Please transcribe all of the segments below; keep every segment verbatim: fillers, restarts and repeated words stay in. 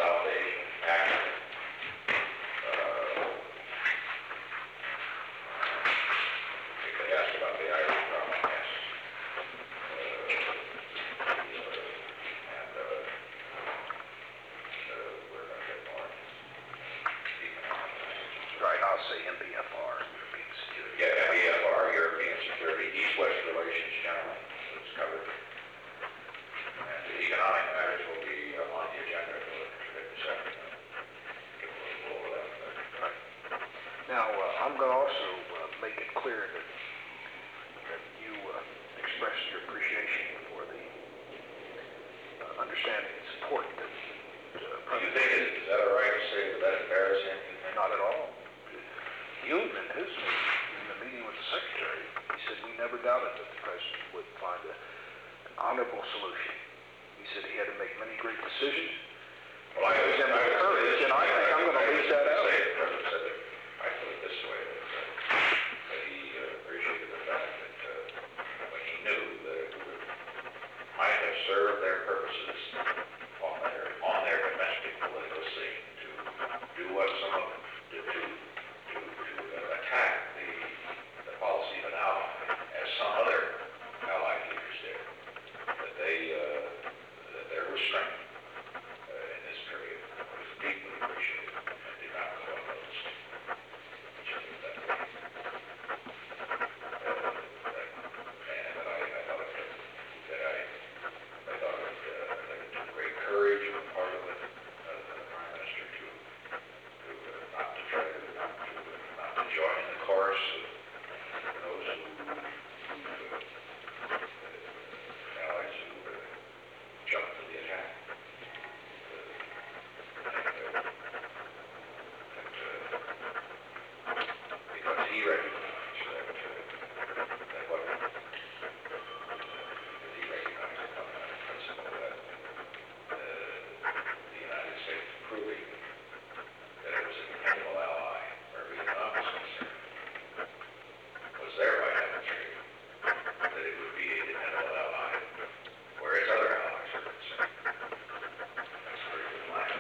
South Asian accent. Uh, if they ask about the Irish problem, yes. Uh, and uh, uh, we're going to get more economic things. Right, I'll say M B F R, European Security. Yeah, M B F R, European Security, East-West relations generally, it's covered. And the economic matters will be uh, on the agenda for this afternoon. We'll go over that. Right. Now, uh, I'm going to also uh, make it clear that, that you uh, expressed your appreciation for the uh, understanding and support that uh, Do you think, it, is that all right to say that that embarrassed him? Not at all. Hume, in his meeting, in the meeting with the Secretary, he said we never doubted that the President would find a, an honorable solution. He said he had to make many great decisions. Well, I was in courage, and I think I'm going to leave that out. Say the President said that, I put it this way, that, uh, that he uh, appreciated the fact that uh, when he knew that it would, might have served their purposes on their, on their domestic political scene to do what some of them did to, to, to uh, attack the, the policy of an ally, as some other allied leaders did, that they, uh, that their restraint uh, in this period was deeply appreciated and did not go unnoticed. Just that way. Uh, that, and that I, I thought it, that I, I thought it, uh, that it took great courage on the part of the, uh, the Prime Minister to, to uh, not to try to, not to, uh, not to join in the chorus of those who, who uh, allies who uh, jumped to the attack. Uh, and, uh, that, uh, because he recognized that, uh, that what, uh, he recognized the fundamental principle that uh, the United States proving that it was a dependable ally where Vietnam was concerned was thereby demonstrating that it would be a dependable ally where its other allies are concerned. That's a very good line.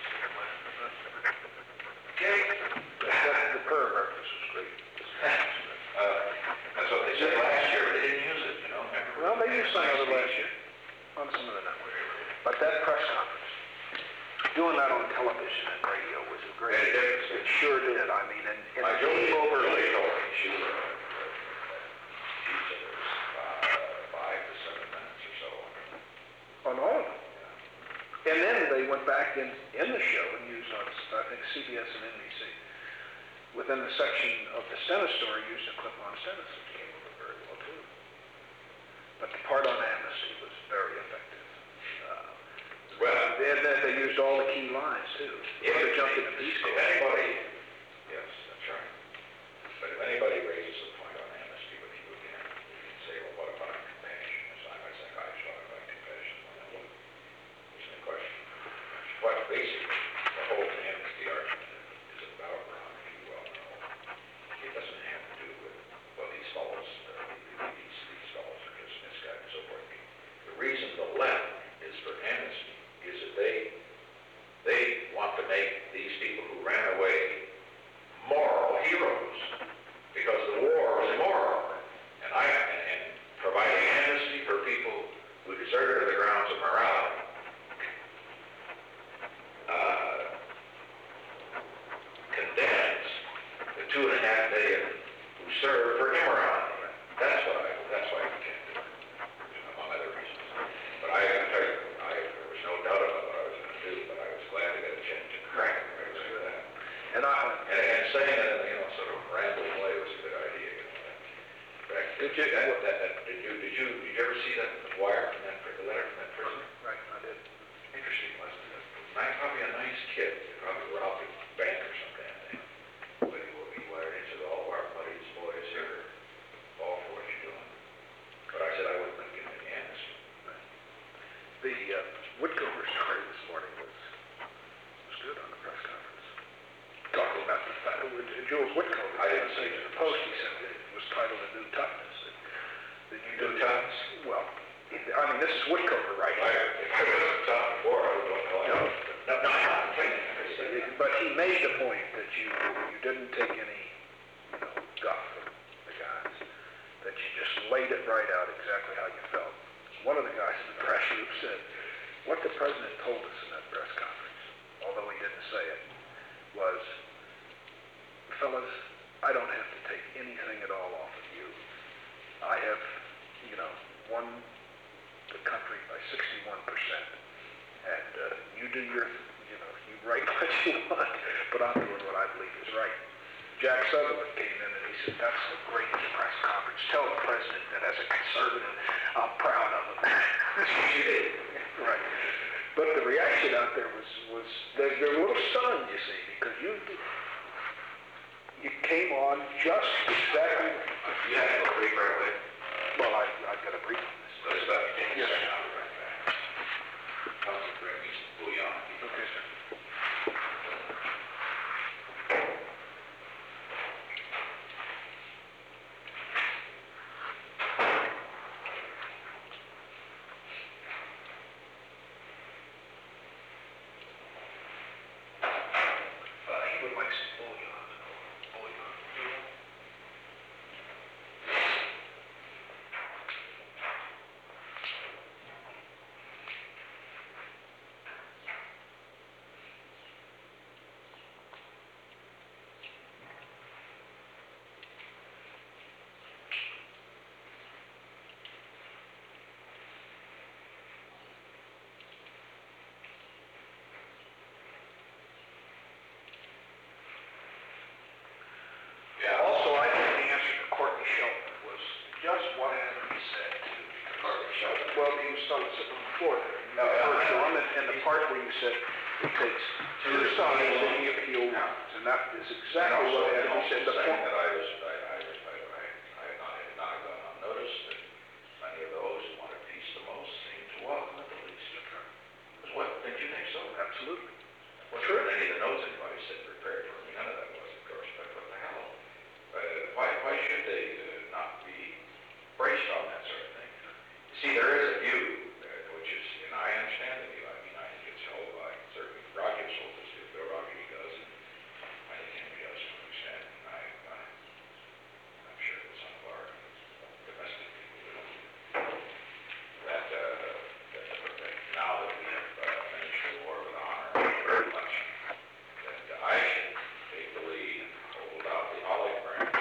Okay. The, the prayer breakfast was great. Uh, that's what they said last year, but they didn't use it, you know. Remember? Well, they used some of it Nice last year on some of the networks. But that press conference, doing that on television and radio was a great. It did. It sure did. I mean, and, and My it Julie, came over. Julie told me she was, uh, she said it was uh, five to seven minutes or so. On all of them. And then they went back in, in the show and used on, I think, C B S and N B C. Within the section of the Stennis story, used a clip on Stennis, which came over very well, too. But the part on amnesty was very effective. Uh, Well, they, they, they used all the key lines, too. if, They jumped in the Peace if Corps. anybody, yes, that's right. But if anybody raises a point on amnesty with you again, you can say, well, what about compassion? So I might say, I thought about compassion. Well, there's no question. But basically, the whole amnesty argument is about, Ron, if you well know, it doesn't have to do with, well, these fellows, uh, these, these fellows are just misguided and so forth. The reason the left is for amnesty is that they they want to make these people who ran away moral heroes because the war was immoral. And I and, and providing amnesty for people who deserted the grounds of morality uh, condemns the two and a half million who served for immorality. That's what I that's why we can't do it, among other reasons. But I can tell you, I, there was no doubt about what I was going to do, but I was glad to get a chance to crack it right to that. And I, And, and saying it in a, you know, sort of rambling way was a good idea. You know, that. In fact, Did you- that, that, that, did you did you did you ever see that wire from that the letter from that prisoner? right, I did. Interesting, wasn't it? Nice, probably a nice kid. He probably robbed a bank or some damn thing. But he, he wired into all of our buddies, boys here, all for what you're doing. But I said I wouldn't give him any amnesty. The uh, Woodcover story this morning was was good on the press conference. Talking about the fact that Jules Woodcover, I didn't say see to it. the Post, he said that it was titled A New Toughness. That, that you New do- Toughness? Well, I mean, this is Woodcover right I, here. if I wasn't tough before, I would have No. No, no, no. but he made the point that you, you didn't take any, you know, guff from the guys, that you just laid it right out exactly how you felt. One of the guys in the press room said, what the president told us in that press conference, although he didn't say it, was, fellas, I don't have to take anything at all off of you. I have, you know, won the country by sixty-one percent. And uh, you do your, you know, you write what you want, but I'm doing what I believe is right. Jack Sutherland came in and he said, that's the greatest press conference. Tell the president that as a conservative, I'm proud of him. You did. Right. But the reaction out there was, was they're, they're a little stunned, you see, because you you came on just exactly. You have to go brief right away. Well, I, I've got a brief on this. So it's about fifteen Yes, seconds. sir. Council Greg needs to pull you on. Okay, sir. Uh, he would like some bouillon. Bouillon. Yeah. Also, I think the answer to Courtney Shelton was just what he said. Courtney Shelton. Well, he was still sitting on the floor there. You Oh, yeah. heard Sean, and, and the part where you said it takes two sides and you appeal one. And that is exactly what And he also said. The saying point, that I was, I, I, I, I, I had not, had not gone unnoticed, that many of those who wanted peace the most seemed to welcome it the least. Because what, did you think so? absolutely. Well, sure, any of the notes anybody said prepared for me, none of that was, of course, but what the hell? Uh, why, why should they uh, not be braced on that sort of thing? You see, there is a view, uh, which is, and I understand the view, I mean, I think it's held by, certainly Rogers holds this view, Bill Rogers does, and I think Henry does to an extent, and I, I, I'm sure that some of our domestic people do, that, uh, that, that now that we have uh, finished the war with honor, very much, that I should take the lead and hold out the olive branch.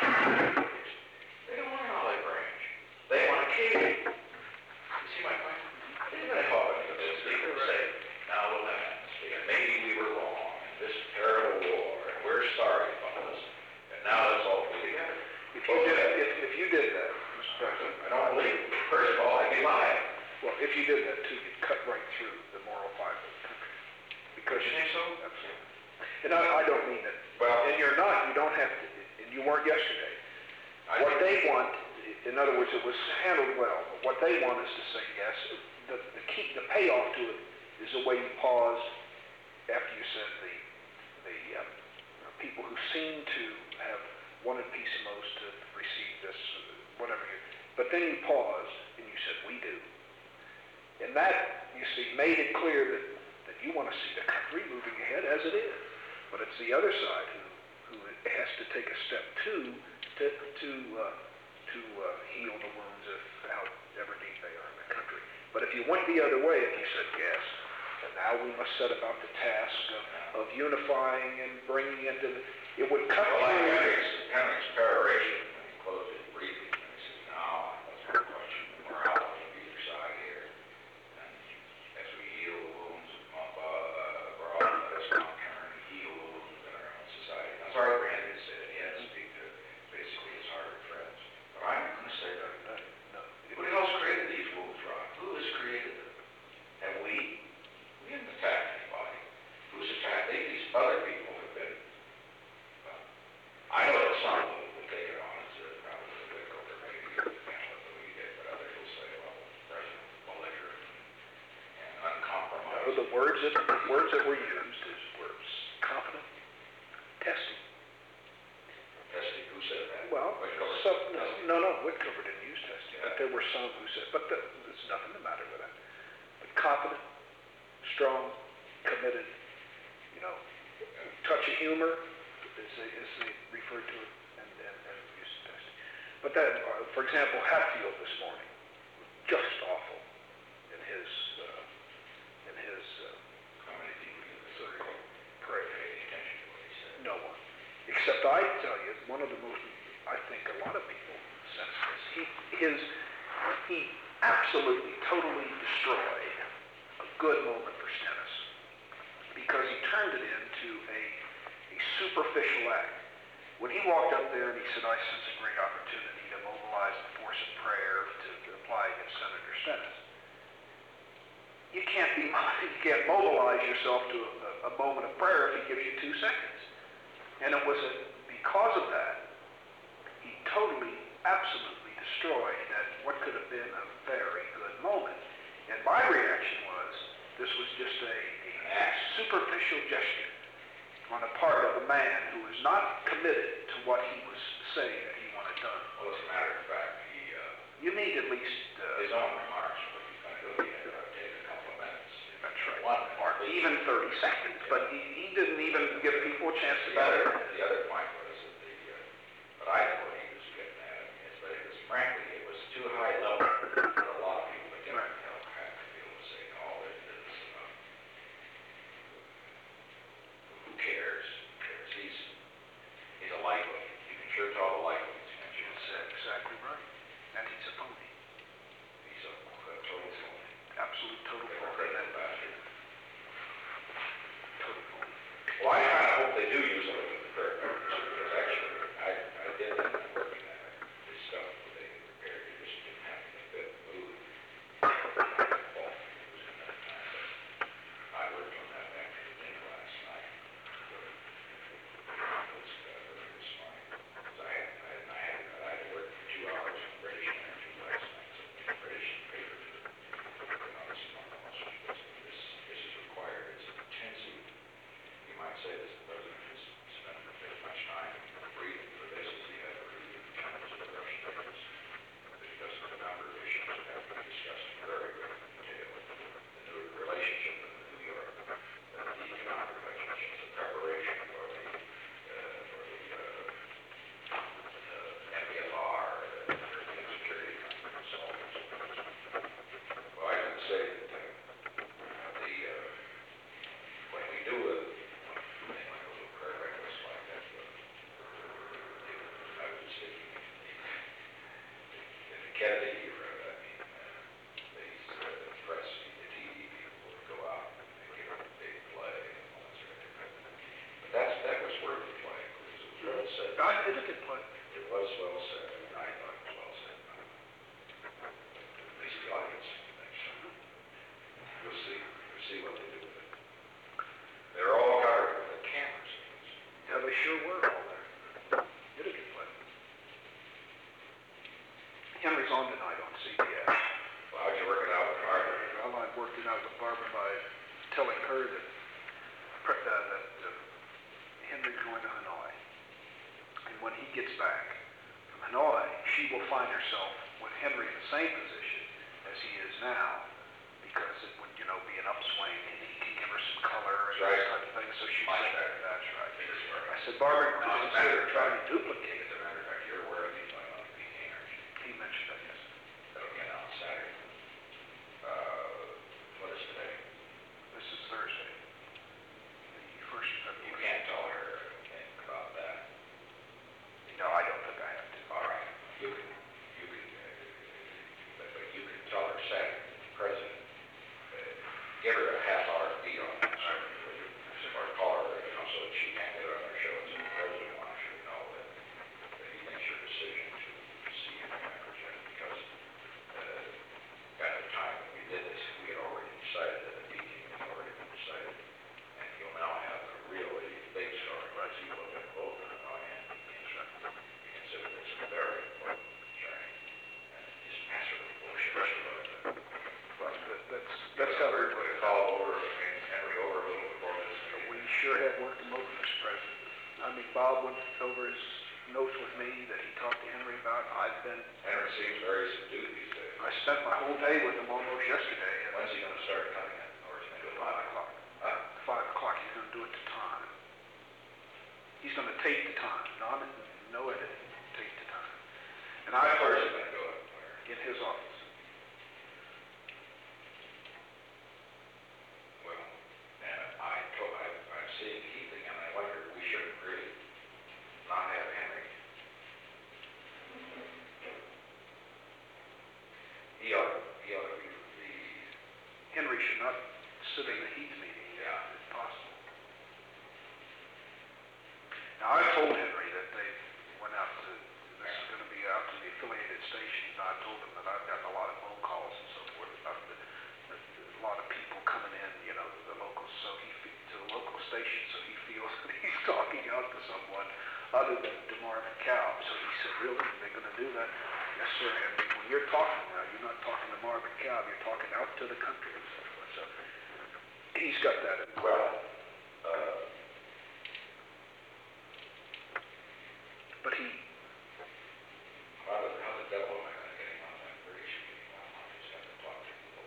They don't want an olive branch. They want a cake. You see my point? They're going to call it for this. They're going to say, now we'll have amnesty, and maybe we were wrong in this terrible war, and we're sorry about this, and now let's all be together. If you did, if, if you did that, Mister President, I don't believe it. First of all, I'd be lying. well, if you did that too, you'd cut right through the moral fiber of the country. Because You think so? Absolutely. And I, I don't mean that. Well, And you're not, you don't have to, and you weren't yesterday. I What think- they want, in other words, it was handled well, but what they want is to say yes. The, the key, the payoff to it is the way you paused after you said the, the uh, people who seem to have wanted peace the most to receive this, uh, whatever you, but then you paused and you said, we do. And that, you see, made it clear that, that you want to see the country moving ahead as it is. But it's the other side who, who has to take a step too to, to, uh, to uh, heal the wounds of however deep they are in the country. But if you went the other way, if you said yes, and now we must set about the task of, of unifying and bringing into the, it would cut Well, like through. Henry's, Henry's peroration, when he closed it briefly, and he says, now, let's not question the morality of either side here. And as we heal the wounds of uh, abroad, let us now turn and heal the wounds in our own society. That's hard for Henry to say that. He had to speak to basically his Harvard friends. But I'm not going to say that. No, no. Who else created these wounds, Ron? Who has created them? Have we? We haven't attacked anybody. Who's attacked? They, these other people have been. Well, I know that some will, will take it on as a probably a bit over maybe the family that we did, but others will say, well, President belligerent and uncompromised. No, the words that, the words that were used is words confident, testing. Testing, who said that? Well, Whitaker some, said testing. no, no, Whitaker didn't use testing, but there were some who said, but the, there's nothing the matter with that. But confident, strong, committed, you know, touch of humor, as they, as they referred to it, and, and, and used to test it. But that, uh, for example, Hatfield this morning, just awful in his, uh, in his, uh, How many people in the circle pray. pay attention to what he said? No one. Except I tell you, one of the most, I think a lot of people sense this. He, his, he absolutely, totally destroyed a good moment for Stennis because he turned it into a, a superficial act. When he walked up there and he said, I sense a great opportunity to mobilize the force of prayer to, to apply against Senator Stennis. You can't be, you can't mobilize yourself to a, a moment of prayer if he gives you two seconds. And it was a, because of that, he totally, absolutely destroyed that what could have been a very good moment. And my reaction was, this was just a, a superficial gesture on the part of a man who was not committed to what he was saying that he wanted done. Well, as a matter of fact, he, uh, You need at least, uh, his own remarks, but he's going to go in and take a couple of minutes. that's right, One, or even thirty seconds, but he, he didn't even give people a chance to the other, battle. the other point was that the, uh, what I thought he was getting at is that it was, frankly, it was too high level for a lot of people to get, Right. you know, have to be able to say, no, it is, uh, who cares? Who cares? He's, he's a lightweight. You can sure tell the lightweights, can't you? That's exactly right. And he's a phony. He's a, a total phony. Absolute total A phony. credible bastard. Total phony. Well, I kind of hope they do use it with the prayer members, because actually, I, I did end up working at it. This stuff that they prepared, you just didn't have to fit the mood. Well, it was in that time, but I worked on that after the dinner last night. It was, uh, it was fine. Because I had, I had, I had, I had to work for two hours on British Energy last night, so the British paper, you know, this is normal, this, this is required, it's intensive. You might say this, the president has spent as much time reading for this as he had for reading the terms of the Russian papers. Because of the number of issues that have been discussed in very great detail. The new relationship with New York, uh, the economic relationships, the preparation for the, uh, for the, uh, uh, M B F R, the European Security Conference, all those things. Well, I can say that, uh, the, uh, when we do a thing like a little prayer breakfast like that, uh, I was thinking, if the Kennedy era, I mean, uh, these, uh, the press, the T V people would go out and they give a big play and all that sort of thing. But that's, that was worth the play, because it was well said. I, it's a good play. It was well said, and I thought it was well said. At least the audience thinks so. We'll see, we'll see what they do with it. They're all covered with the cameras. Yeah, they sure were all there. Did a good play. Henry's on tonight on C B S. Well, how'd you work it out with Barbara? Well, I worked it out with Barbara by telling her that, pre- uh, that uh, Henry's going to Hanoi. And when he gets back from Hanoi, she will find herself with Henry in the same position as he is now, because it would, you know, be an upswing, and he can give her some color and That's right. those type of things. So she Much said, better. that's right. It is work. I said, Barbara, Now, as a matter consider of trying to fact- duplicate As it. a matter of fact, you're aware of these going on at Peak Energy. He mentioned that, yes. That'll be announced Saturday. Uh, what is today? This is Thursday. The first of You February. can't tell her anything about that. No, I don't think I have to. All right, you can, you can, uh, but, but you can tell her Saturday, the president, uh, give her a half hour beat on that, or call her, you know, so that she can't get on her show, and so the president wants you to know that, that he makes your decision to see you members, because, uh, at the time that we did this, we had already decided that the meeting had already been decided, and you'll now have a really big story, let's see, look at both of them, and consider this a very important journey, and just massively bullshit about it. Well, that- that's, that's how We're we're, going to call over, I mean, Henry over a little before this meeting. we sure have worked him over, Mister President. I mean, Bob went over his notes with me that he talked to Henry about. I've been, Henry seems very subdued these days. I spent my whole day with him almost yesterday. and When's he going to start coming in, or is he going to do it Five live? o'clock. Huh? Five o'clock, he's gonna do it to time. he's gonna tape the time, not, no editing, tape the time. And That I told person him gonna go up where? in his office. Well, and I told, I, I'm seeing Keating, and I wonder, we shouldn't really not have Henry. He ought, he ought to be the, Henry should not sit in the Heath meeting, yeah, if possible. Now, I told Henry that they went out to, this is gonna be out to the affiliated stations, and I told him that I've gotten a lot of phone calls and so forth about the, the, a lot of people coming in, you know, the locals, so he, fe- to the local station, so he feels that he's talking out to someone other than DeMarvin Cow. So he said, really, they're gonna do that? Yes, sir, Henry, when you're talking now, you're not talking to Marvin Cow, you're talking out to the country and so forth, so he's got that in mind. well, uh, But he, how the, how the devil am I gonna get him on that British meeting? I'll just have to talk to people.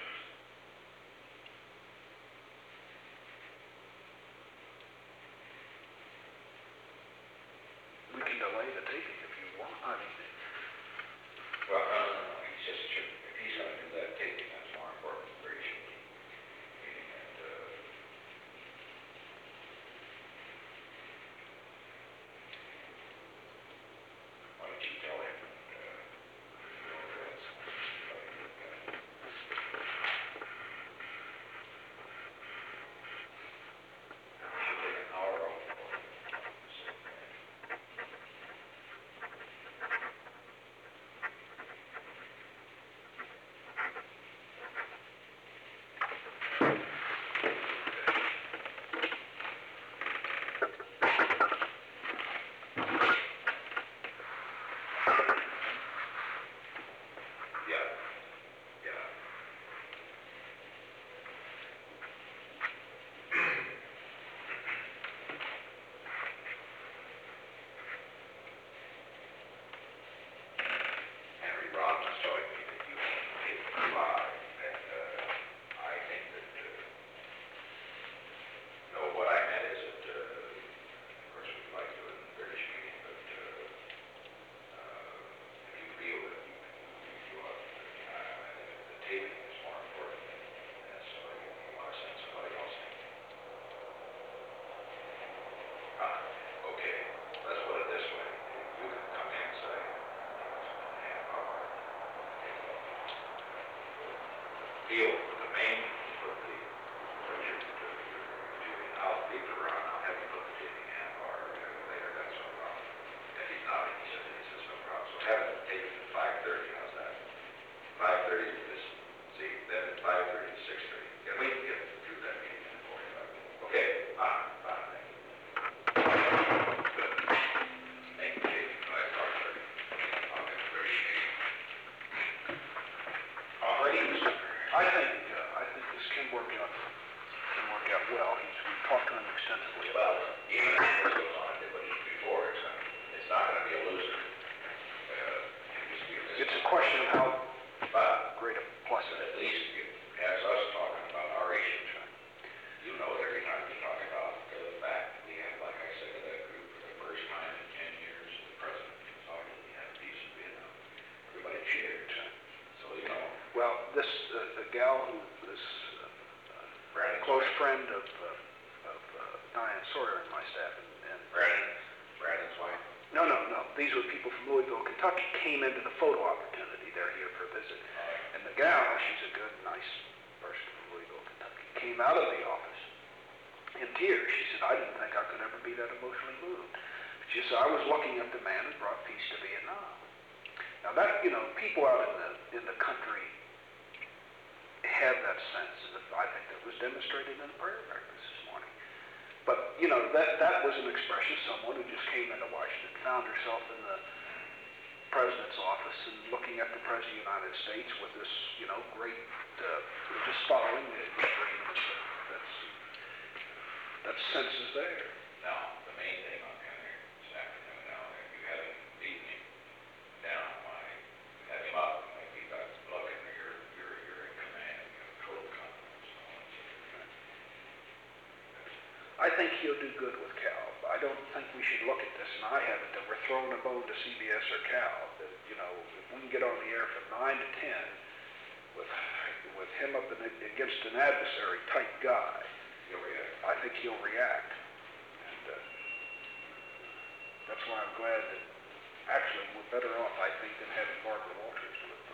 we can delay the taping if you want, I mean, Well, no, no, no, he's just, should- if he's gonna do that taping, that's more important than British meeting. Meeting, and, uh, why don't you tell him, uh, you know, that's, uh, should take an hour off. Yeah, yeah. Henry Robb was telling me that you hit live, and, uh, I think that, uh, no, what I meant is that, uh, of course, we'd like to do it in the British meeting, but, uh, uh, if you feel that you, you ought, uh, I think that the taping is more important than, than somebody, you want to send somebody else in. Uh, okay, let's put it this way, you can come in and say, half hour, feel the main, put the, put your, your, I'll leave it around, I'll have you put the taping half hour later, that's no problem. If he's not, he said, he says no problem, so have it taped at five thirty, how's that? Five thirty to this, see, then at five thirty to six thirty, yeah, we can get through that meeting in forty-five minutes. Okay, fine, fine, thank you. Good. Thank you, Dave, five thirty. I'll get the British meeting. all right, I think, uh, I think this can work out, can work out well. He's, we've talked to him extensively about Well, it. even if this goes on, I did what he did before, it's not, it's not gonna be a loser. Uh, it just be a It's a question of how But great a plus it at is. least it has us talking about our issues. You know, every time we talk about the fact that we have, like I said to that group, for the first time in ten years, the president decided we had peace in Vietnam. Everybody cheered. So, you know, Well, this, uh, the gal who, this uh, uh, Brandon, close friend of, uh, of uh, Diane Sawyer and my staff, and, and Brandon, Brandon's wife. no, no, no, these were people from Louisville, Kentucky, came into the photo opportunity. They're here for a visit. And the gal, she's a good, nice person from Louisville, Kentucky, came out of the office in tears. She said, I didn't think I could ever be that emotionally moved. She said, I was looking at the man who brought peace to Vietnam. Now that, you know, people out in the, in the country have that sense, and I think that was demonstrated in the prayer breakfast this morning. But, you know, that, that was an expression of someone who just came into Washington, found herself in the president's office and looking at the president of the United States with this, you know, great, uh, just following the dream. That's, that sense is there. Now, the main thing on Henry this afternoon, now, if you haven't beaten him down, why, have him up, like he got luck in there, you're, you're, you're in command, you have total confidence. No one's- I I think he'll do good with Cal. I don't think we should look at this, and I haven't, that we're throwing a bone to C B S or Cal, that, you know, if we can get on the air from nine to ten with, with him up in, against an adversary type guy, You'll react. I think he'll react. And, uh, that's why I'm glad that, actually, we're better off, I think, than having Barbara Walters do it.